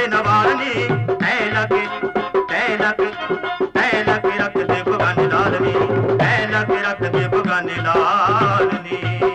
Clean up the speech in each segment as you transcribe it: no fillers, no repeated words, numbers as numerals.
नवालनी ऐलक ऐलक ऐलक रख दे बगाने लालनी ऐलक रख दे बगाने लालनी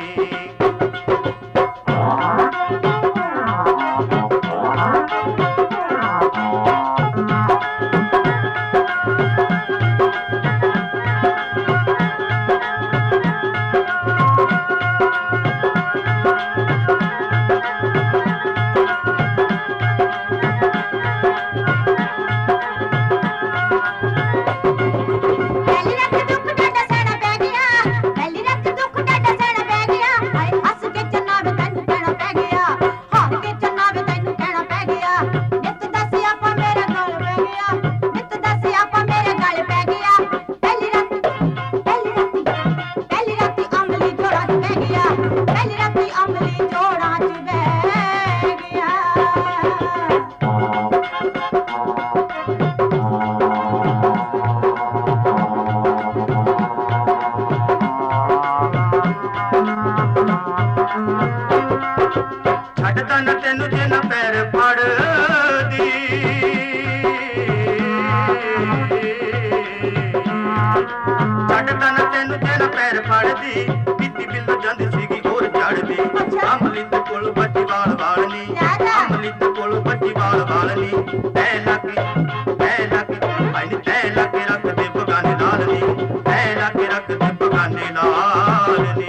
तेनु जिन पैर फड़ दी छड़ता न तेनु जिन पैर फड़ दी बीती बिल जंद सीगी और चढ़ दी अमलित कोल बची वाल वालनी अमलित कोल बची वाल वालनी ऐलक भाई ऐलक रख दे बगाने लालनी ऐलक रख दे बगाने लालनी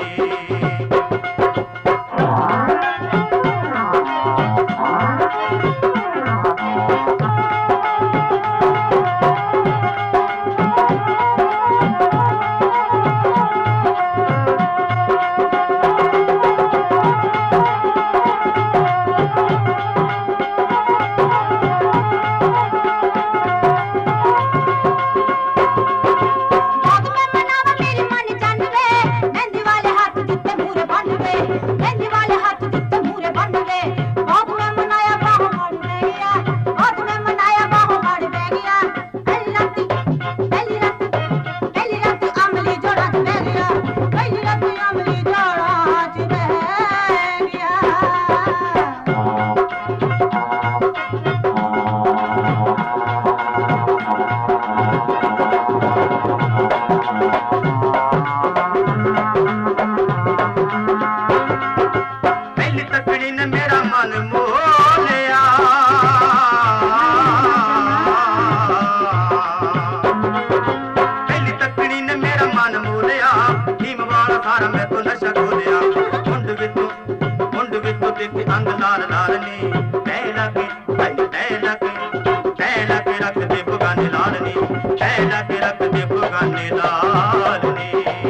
अंग लाल लालनी ऐलक ऐलक ऐलक रख दे बगाने लालनी ऐलक रख दे बगाने लालनी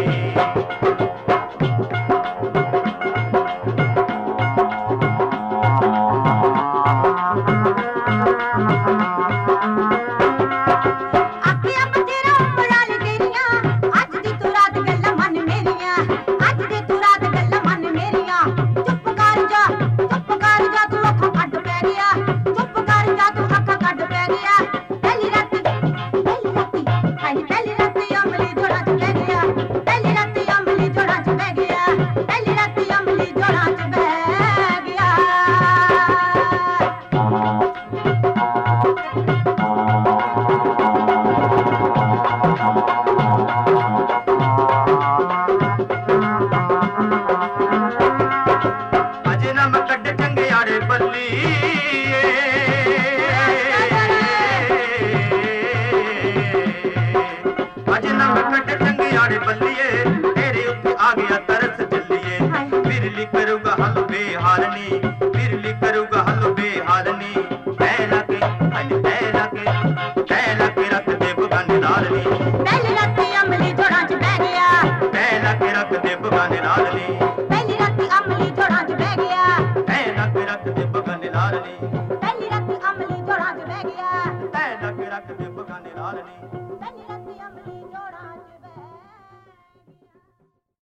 बिरली करूगा हल बेहालनी ऐलक ऐलक रख दे बगाने लालनी पहली राती अमली जोड़ा च बह गया ऐलक रख दे बगाने लालनी पहली राती अमली जोड़ा च बह गया ऐलक रख दे बगाने लालनी